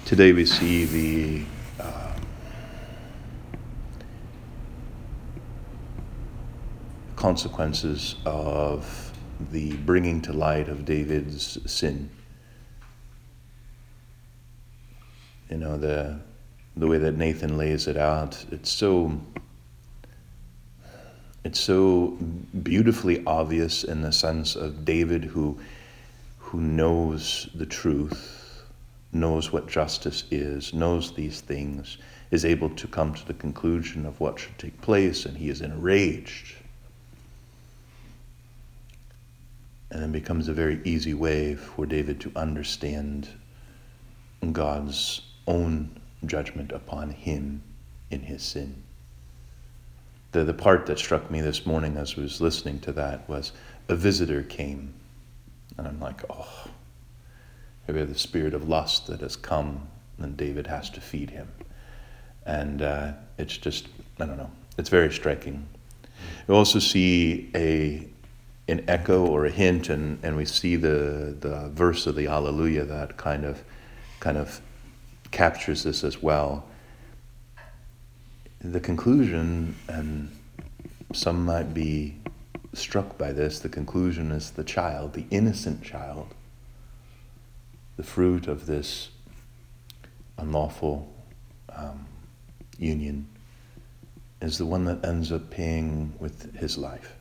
Today we see the consequences of the bringing to light of David's sin. You know, the way that Nathan lays it out, it's so beautifully obvious in the sense of David who knows the truth, knows what justice is, knows these things, is able to come to the conclusion of what should take place, and he is enraged. And it becomes a very easy way for David to understand God's own judgment upon him in his sin. The part that struck me this morning as I was listening to that was a visitor came. And I'm like, oh, maybe the spirit of lust that has come and David has to feed him. And it's just, I don't know, it's very striking. We also see an echo or a hint, and we see the verse of the Alleluia that kind of captures this as well. The conclusion, and some might be struck by this, the conclusion is the child, the innocent child, the fruit of this unlawful union, is the one that ends up paying with his life.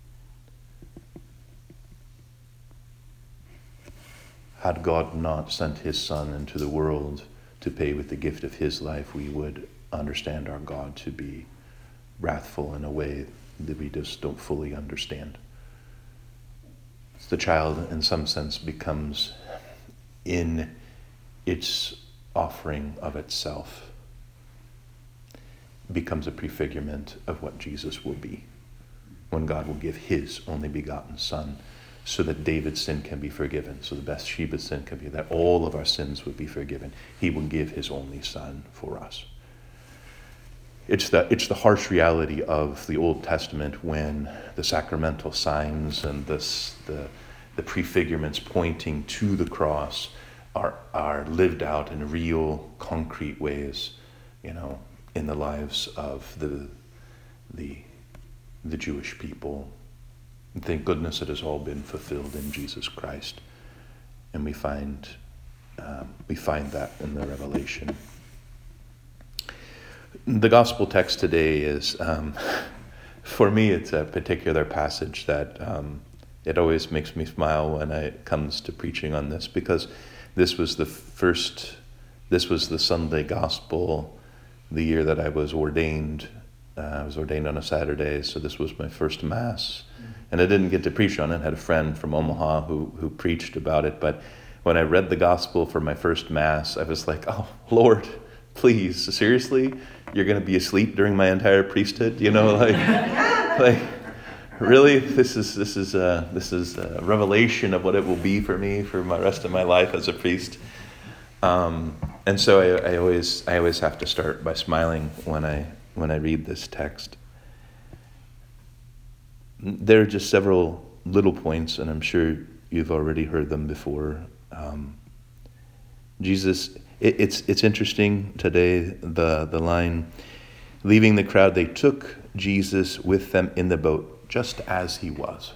Had God not sent his Son into the world to pay with the gift of his life, we would understand our God to be wrathful in a way that we just don't fully understand. The child, in some sense, becomes, in its offering of itself, becomes a prefigurement of what Jesus will be when God will give his only begotten Son, so that David's sin can be forgiven, so that Bathsheba's sin can be, that all of our sins would be forgiven. He will give his only Son for us. It's the harsh reality of the Old Testament when the sacramental signs and the prefigurements pointing to the cross are lived out in real, concrete ways, you know, in the lives of the Jewish people. And thank goodness it has all been fulfilled in Jesus Christ, and we find that in the Revelation. The gospel text today is, for me, it's a particular passage that it always makes me smile when it comes to preaching on this, because this was the Sunday gospel the year that I was ordained. I was ordained on a Saturday, so this was my first Mass. And I didn't get to preach on it. I had a friend from Omaha who preached about it. But when I read the gospel for my first Mass, I was like, oh, Lord, please, seriously? You're going to be asleep during my entire priesthood? You know, like really? This is a revelation of what it will be for me for my rest of my life as a priest. And so I always have to start by smiling when I read this text. There are just several little points, and I'm sure you've already heard them before. Jesus, it's interesting today, the line, leaving the crowd, they took Jesus with them in the boat, just as he was.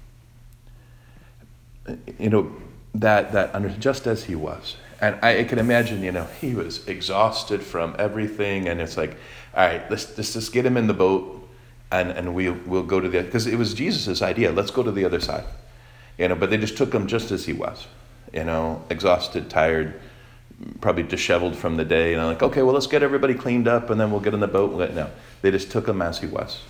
You know, just as he was. And I can imagine, you know, he was exhausted from everything, and it's like, all right, let's just get him in the boat, and we'll go to the, because it was Jesus' idea, let's go to the other side. You know, but they just took him just as he was, you know, exhausted, tired, probably disheveled from the day, and I'm like, okay, well, let's get everybody cleaned up, and then we'll get in the boat. No, they just took him as he was.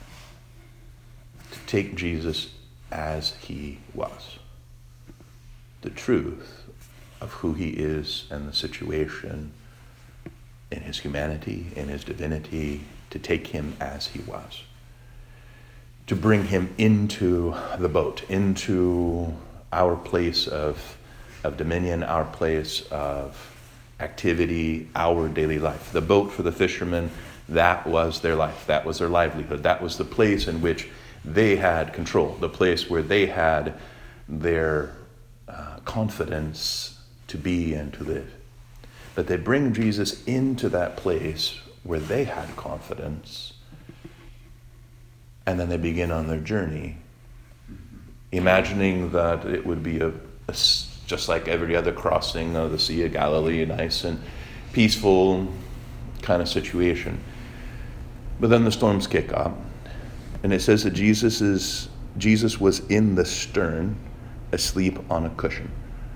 To take Jesus as he was. The truth of who he is and the situation, in his humanity, in his divinity, to take him as he was. To bring him into the boat, into our place of dominion, our place of activity, our daily life. The boat for the fishermen, that was their life. That was their livelihood. That was the place in which they had control, the place where they had their confidence to be and to live. But they bring Jesus into that place where they had confidence, and then they begin on their journey, imagining that it would be just like every other crossing of the Sea of Galilee, a nice and peaceful kind of situation. But then the storms kick up, and it says that Jesus was in the stern, asleep on a cushion.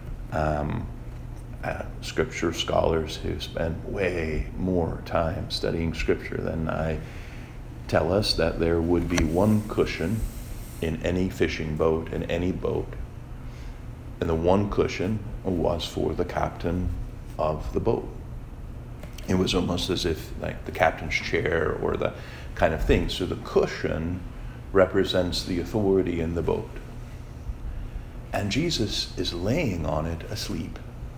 Scripture scholars who spend way more time studying Scripture than I tell us that there would be one cushion in any fishing boat, in any boat. And the one cushion was for the captain of the boat. It was almost as if like the captain's chair or the kind of thing. So the cushion represents the authority in the boat. And Jesus is laying on it asleep.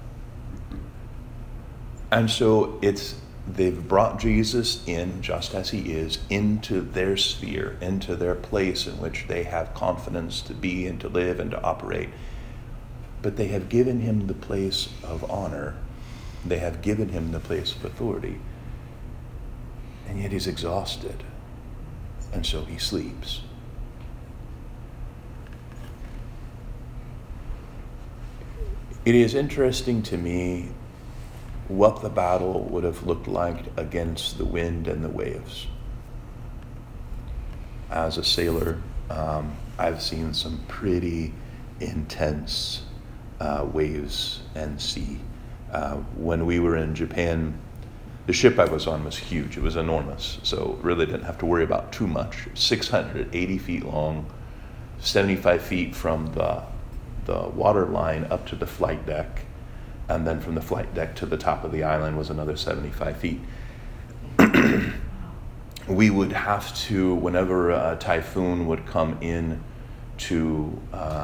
And so they've brought Jesus in just as he is into their sphere, into their place in which they have confidence to be and to live and to operate. But they have given him the place of honor. They have given him the place of authority. And yet he's exhausted. And so he sleeps. It is interesting to me what the battle would have looked like against the wind and the waves. As a sailor, I've seen some pretty intense waves and sea. When we were in Japan, the ship I was on was huge. It was enormous, so really didn't have to worry about too much. 680 feet long, 75 feet from the water line up to the flight deck, and then from the flight deck to the top of the island was another 75 feet. We would have to, whenever a typhoon would come in to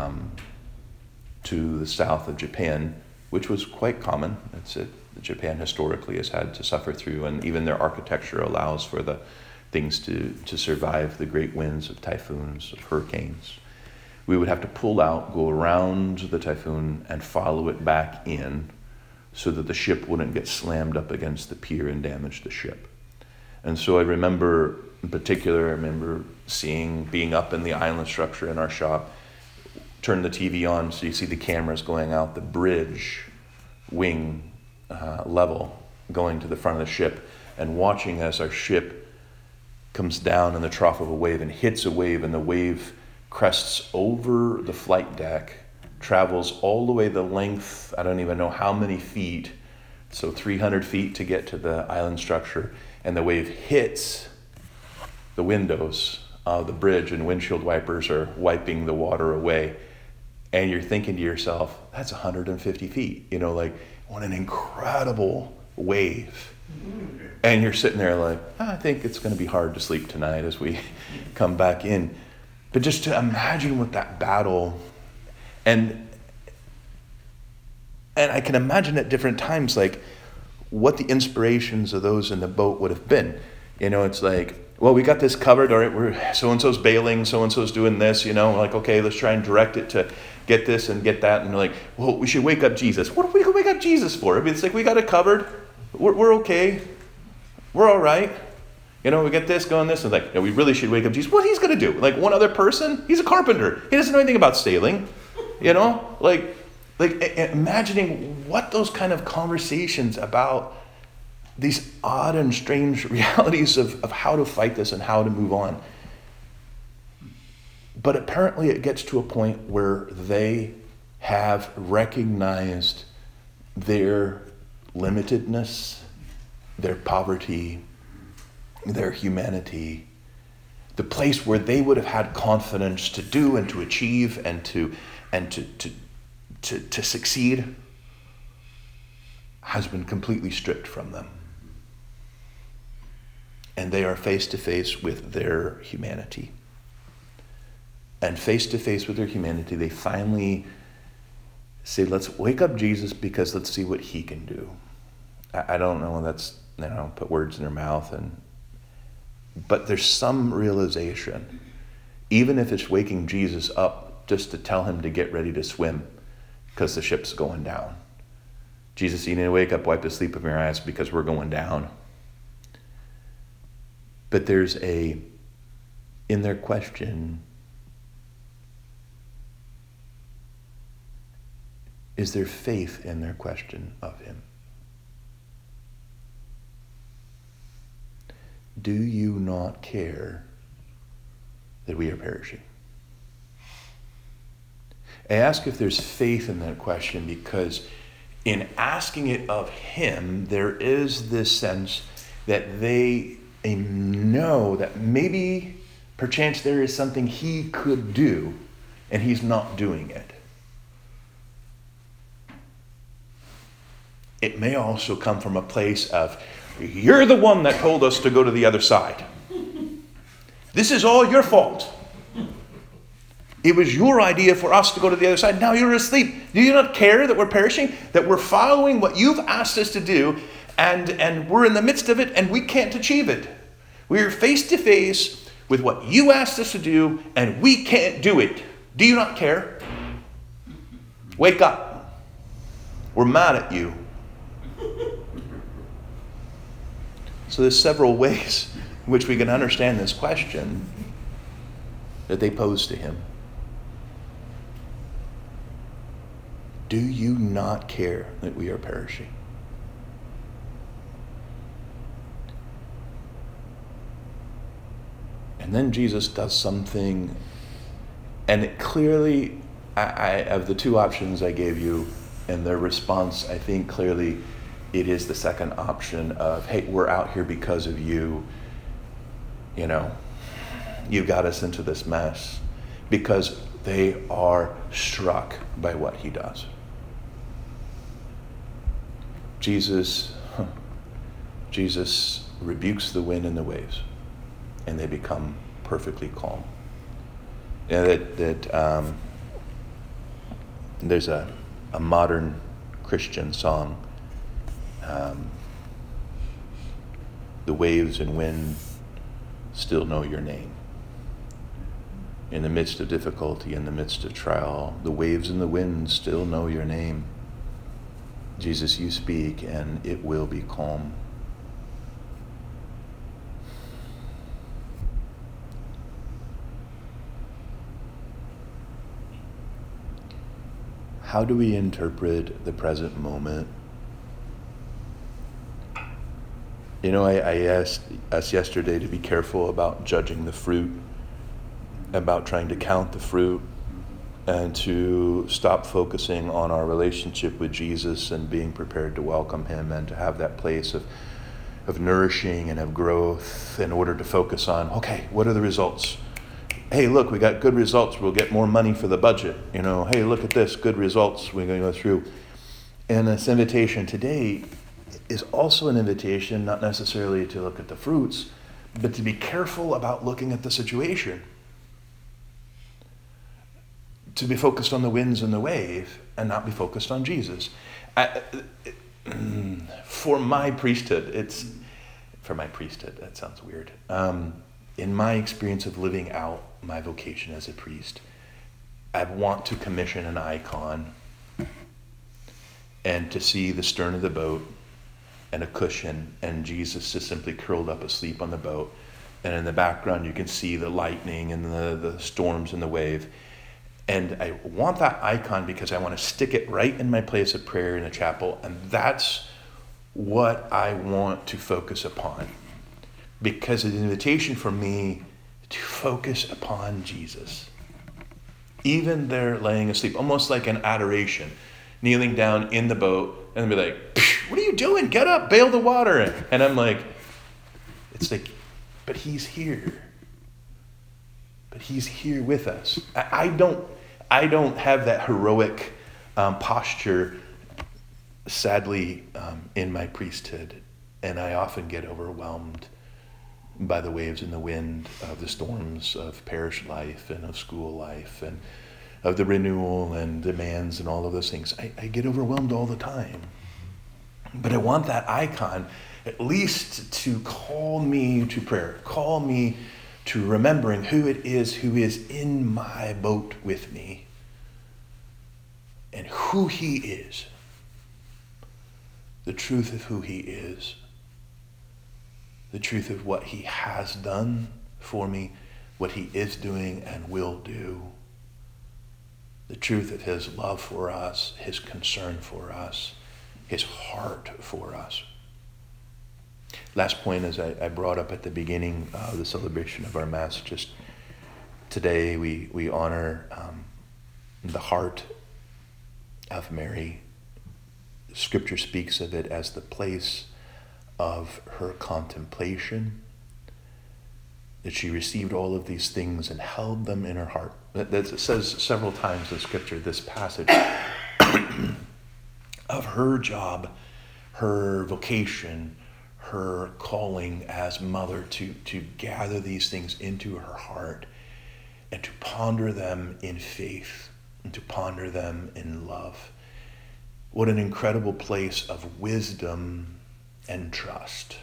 the south of Japan, which was quite common. Japan historically has had to suffer through, and even their architecture allows for the things to survive the great winds of typhoons, of hurricanes. We would have to pull out, go around the typhoon, and follow it back in so that the ship wouldn't get slammed up against the pier and damage the ship. And so I remember, in particular, being up in the island structure in our shop, turn the TV on so you see the cameras going out, the bridge wing level going to the front of the ship, and watching as our ship comes down in the trough of a wave and hits a wave, and the wave crests over the flight deck, travels all the way the length, I don't even know how many feet, so 300 feet to get to the island structure, and the wave hits the windows of the bridge, and windshield wipers are wiping the water away. And you're thinking to yourself, that's 150 feet, what an incredible wave. And you're sitting there like, I think it's going to be hard to sleep tonight as we come back in. But just to imagine what that battle, and I can imagine at different times, like, what the inspirations of those in the boat would have been. It's like, well, we got this covered, all right, we're so-and-so's bailing, so-and-so's doing this, we're like, okay, let's try and direct it to get this and get that, and they're like, well, we should wake up Jesus. What are we going to wake up Jesus for? I mean, it's like, we got it covered, we're okay, we're all right. We get this, going this, and like, we really should wake up Jesus. What he's going to do? Like one other person? He's a carpenter. He doesn't know anything about sailing. Like imagining what those kind of conversations about these odd and strange realities of how to fight this and how to move on. But apparently it gets to a point where they have recognized their limitedness, their poverty, their humanity, the place where they would have had confidence to do and to achieve and to succeed has been completely stripped from them. And they are face to face with their humanity. And face to face with their humanity, they finally say, let's wake up Jesus because let's see what he can do. I don't know, that's, put words in their mouth, but there's some realization, even if it's waking Jesus up just to tell him to get ready to swim because the ship's going down. Jesus, you need to wake up, wipe the sleep from your eyes because we're going down. But there's in their question, is there faith in their question of him? Do you not care that we are perishing? I ask if there's faith in that question because in asking it of him, there is this sense that they know that maybe perchance there is something he could do and he's not doing it. It may also come from a place of, you're the one that told us to go to the other side. This is all your fault. It was your idea for us to go to the other side. Now you're asleep. Do you not care that we're perishing? That we're following what you've asked us to do, and we're in the midst of it, and we can't achieve it. We're face to face with what you asked us to do, and we can't do it. Do you not care? Wake up. We're mad at you. So there's several ways in which we can understand this question that they pose to him. Do you not care that we are perishing? And then Jesus does something, and it clearly, of the two options I gave you, and their response, I think clearly it is the second option of, hey, we're out here because of you. You know, you got us into this mess. Because they are struck by what he does. Jesus rebukes the wind and the waves, and they become perfectly calm. There's a modern Christian song, the waves and wind still know your name. In the midst of difficulty, in the midst of trial, the waves and the wind still know your name. Jesus, you speak and it will be calm. How do we interpret the present moment? You know, I asked us yesterday to be careful about judging the fruit, about trying to count the fruit, and to stop focusing on our relationship with Jesus and being prepared to welcome him and to have that place of nourishing and of growth in order to focus on, okay, what are the results? Hey, look, we got good results. We'll get more money for the budget. You know, hey, look at this, good results. We're going to go through. And this invitation today is also an invitation, not necessarily to look at the fruits, but to be careful about looking at the situation. To be focused on the winds and the wave and not be focused on Jesus. For my priesthood, that sounds weird. In my experience of living out my vocation as a priest, I want to commission an icon and to see the stern of the boat and a cushion and Jesus just simply curled up asleep on the boat. And in the background, you can see the lightning and the storms and the wave. And I want that icon because I want to stick it right in my place of prayer in the chapel. And that's what I want to focus upon. Because it's an invitation for me to focus upon Jesus. Even there laying asleep, almost like an adoration, kneeling down in the boat and be like, what are you doing? Get up, bail the water. And I'm like, it's like, but he's here. But he's here with us. I don't have that heroic posture, sadly, in my priesthood. And I often get overwhelmed by the waves and the wind of the storms of parish life and of school life and of the renewal and demands and all of those things. I get overwhelmed all the time. But I want that icon at least to call me to prayer, call me to remembering who it is who is in my boat with me and who he is. the truth of who he is, the truth of what he has done for me, what he is doing and will do, the truth of his love for us, his concern for us, his heart for us. Last point, as I brought up at the beginning of the celebration of our Mass, just today we honor the heart of Mary. Scripture speaks of it as the place of her contemplation, that she received all of these things and held them in her heart. It says several times in Scripture, this passage of her job, her vocation, her calling as mother to gather these things into her heart and to ponder them in faith and to ponder them in love. What an incredible place of wisdom and trust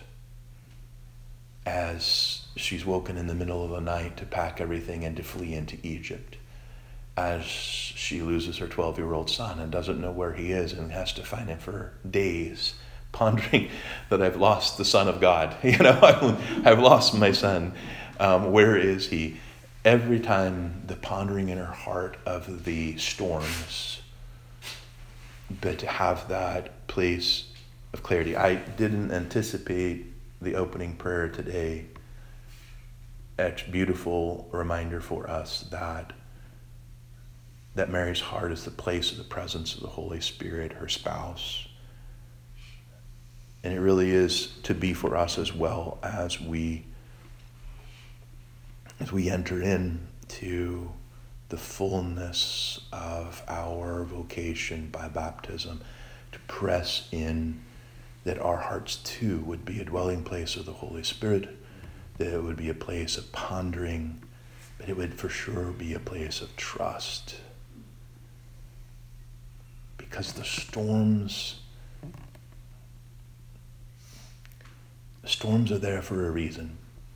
as she's woken in the middle of the night to pack everything and to flee into Egypt, as she loses her 12-year-old son and doesn't know where he is and has to find him for days, pondering that I've lost the Son of God. I've lost my son. Where is he? Every time the pondering in her heart of the storms, but to have that place of clarity. I didn't anticipate the opening prayer today. It's a beautiful reminder for us that Mary's heart is the place of the presence of the Holy Spirit, her spouse. And it really is to be for us as well as we enter into the fullness of our vocation by baptism, to press in that our hearts too would be a dwelling place of the Holy Spirit, that it would be a place of pondering, but it would for sure be a place of trust. Because the storms are there for a reason.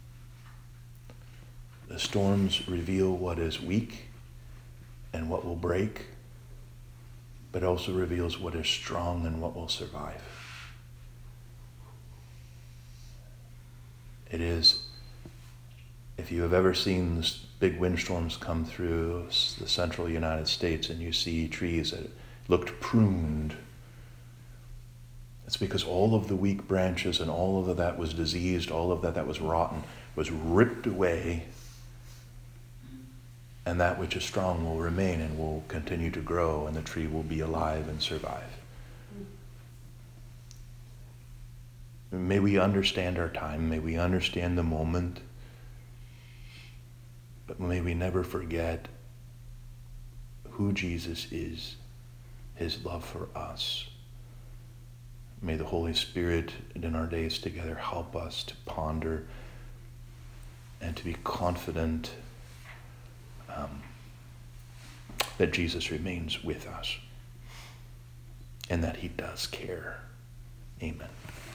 The storms reveal what is weak and what will break, but also reveals what is strong and what will survive. It is, if you have ever seen this big windstorms come through the central United States and you see trees that looked pruned, it's because all of the weak branches and all of that was diseased, all of that was rotten, was ripped away, and that which is strong will remain and will continue to grow, and the tree will be alive and survive. May we understand our time, may we understand the moment, but may we never forget who Jesus is, his love for us. May the Holy Spirit in our days together help us to ponder and to be confident that Jesus remains with us and that he does care. Amen.